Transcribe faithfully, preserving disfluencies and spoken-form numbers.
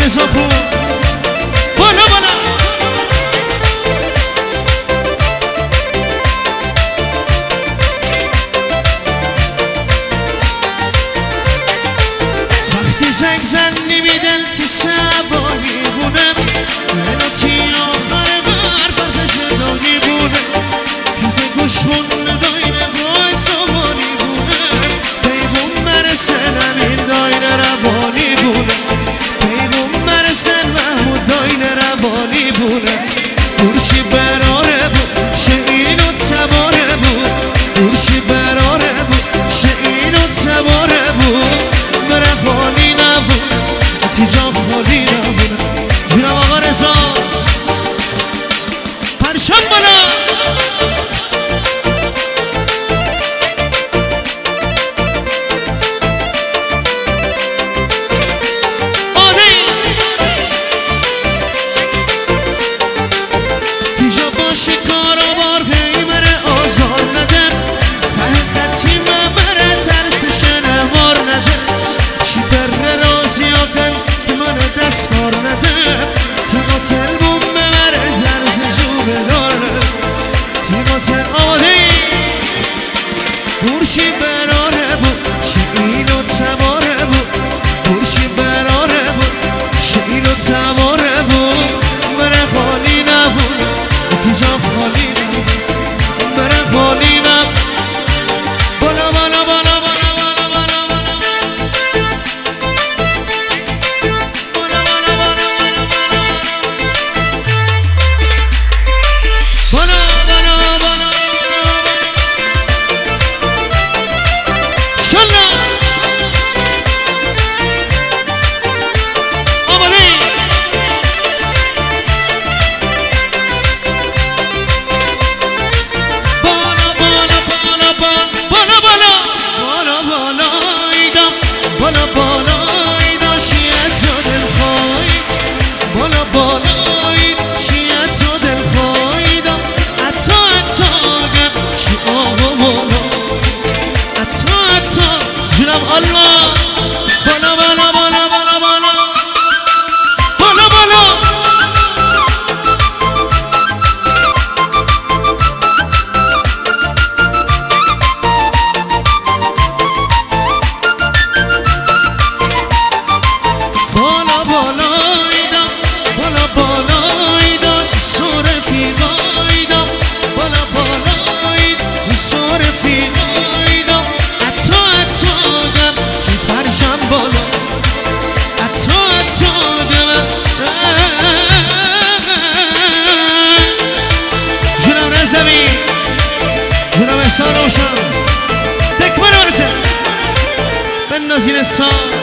رضا پور بالا بالا وقتی زنگ زنی می دل تی سبایی بونم منو تی آخر بر پرفش داگی بونم پیت گوشون داینه بای سوانی بونم بیبون برسن همین داینه روانی بونم بیبون برسن محمود داینه روانی بونم گورشی براره بود شعین و تباره بود گورشی براره بود شعین و تباره بود بره خالی نبود اتیجاب خالی نبود جونم آقا رضا پرشان بالا اتیجاب باشی کارا بار پی بره آزار نده ته خطی مبره ترسش نوار نده چی بره رازیاتن که من دست کار نده تی قاتل بوم ببره درز جو بداره تی قاتل آهی گورشی براره بود شعین و تباره بود گورشی براره بود شعین و تباره بود بره خالی نبود اتیجاب خالی نبود بره خالی نبود بالا بالا بالا بالا بالا بالا زیر سال